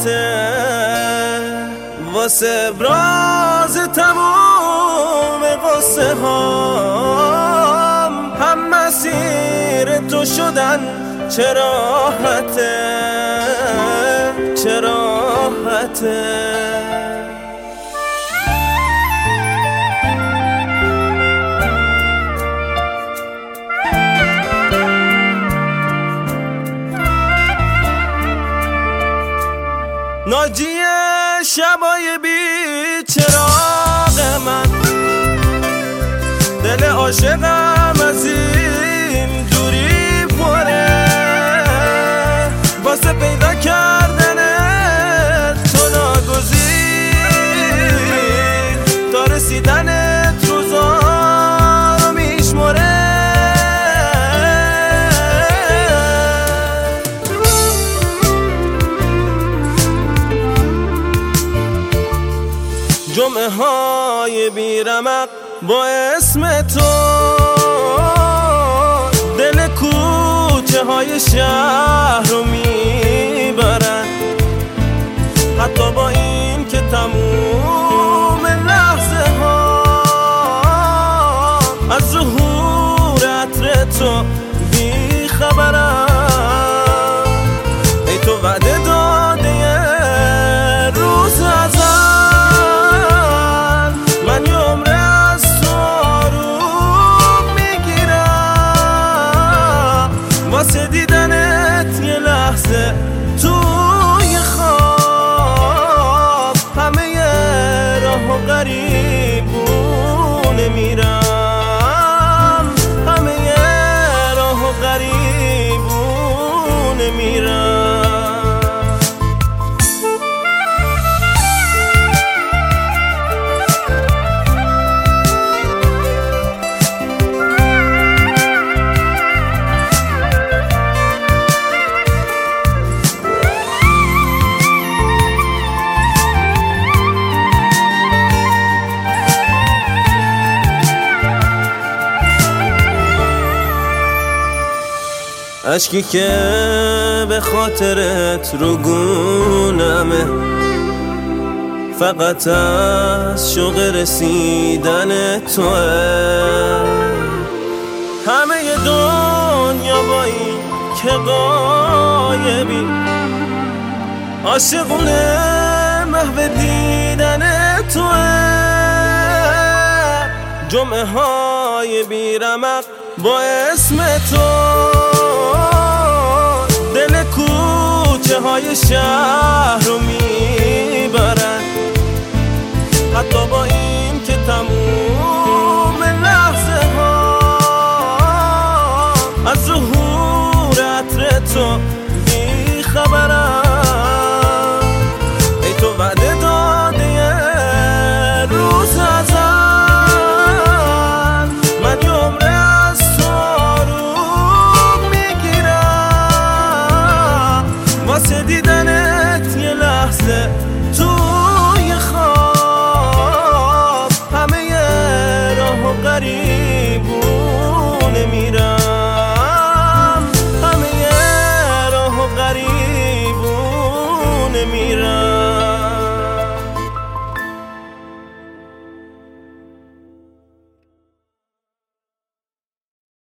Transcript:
راحته واسه ابراز تموم قصه هام هم مسیر تو شدن چه راحته چه راحته. ناجی شبای بی چراغ من، دل عاشقم از این دوری پره واسه پیدا کردن تو ناگزیر تا رسیدنت روزا میشمره. جمعه های بیرمق با اسم تو دل کوچه های شهر رو میبرن، حتی با این که تموم لحظه ها از ظهور عطر تو بی خبرن. ای تو وعده داده روز ازل، من یه عمره از تو آروم میگیرم واسه دیدنت یه لحظه توی خواب. همه راه و غریبونه میرم، همه راه و غریبونه میرم. اشکی که به خاطرت رو گونمه، فقط از شوق رسیدن توه. همه دنیا با این که غایبی، عاشقونه محو دیدن توه. جمعه های بیرمق با اسم تو دل کوچه های شهر رو میبرن، حتی با این که تموم